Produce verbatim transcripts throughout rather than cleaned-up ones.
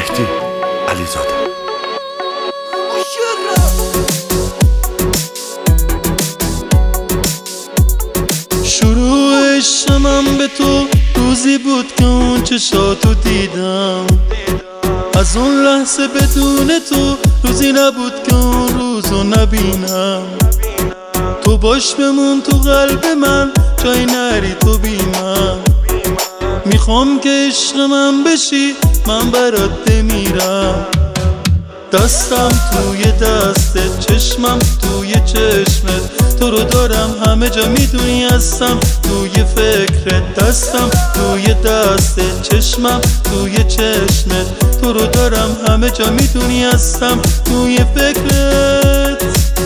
مهدی علیزاده. شروع عشقم به تو روزی بود که اون چشاتو دیدم، از اون لحظه بدون تو روزی نبود که اون روزو نبینم. تو باش بمون تو قلب من، جای نری تو بی من. میخوام که عشق من بشی، من برات بمیرم. دستم توی دستت، چشمم توی چشمت، تو رو دارم همه جا میدونی هستم توی فکرت. دستم توی دستت، چشمم توی چشمت، تو رو دارم همه جا میدونی هستم توی فکرت.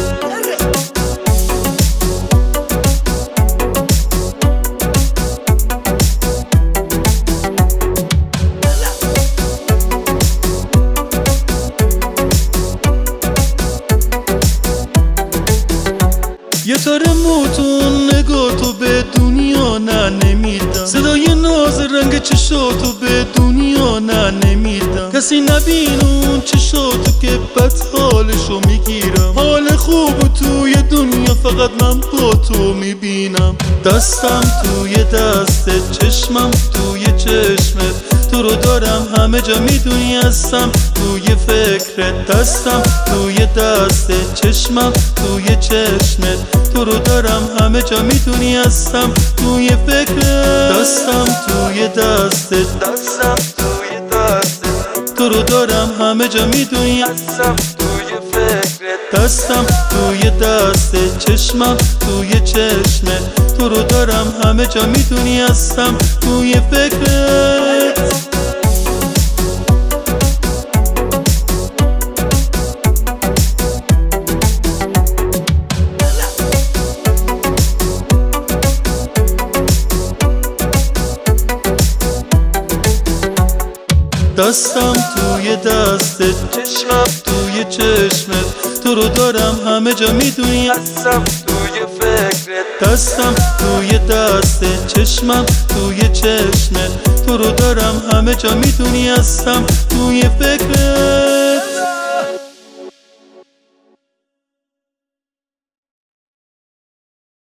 یه تاره موتون نگاه تو به دنیا نه نمیدم، صدای ناز رنگ چشاتو به دنیا نه نمیدم. کسی نبینون چشاتو که بد حالشو میگیرم. حال خوب توی دنیا فقط من با تو میبینم. دستم توی دستت، چشمم توی چشمت، تو رو دارم همه جا میدونی هستم توی فکرت. دستم توی دستت، چشمم توی چشمت، تو رو دارم همه جا میدونی هستم توی فکرت. دستم توی دستت، دستم توی دستت، تو رو دارم همه جا میدونی هستم توی فکرت. دستم توی دستت، چشمم توی چشمت، تو رو دارم همه جا میدونی هستم توی فکرت. دستم توی دستت، چشمم توی چشمت، تو رو دارم همه جا میدونی هستم توی فکرت. دستم توی دستت، چشمم توی چشمت، تو رو دارم همه جا میدونی هستم توی فکرت.